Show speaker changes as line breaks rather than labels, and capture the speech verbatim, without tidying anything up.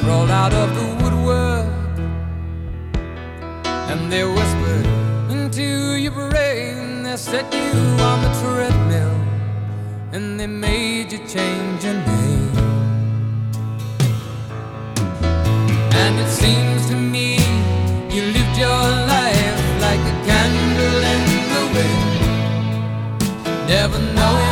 crawled out of the woodwork, and they whispered into your brain. They set you on the treadmill, and they made you change your name. And it seems to me you lived your life like a candle in the wind, never knowing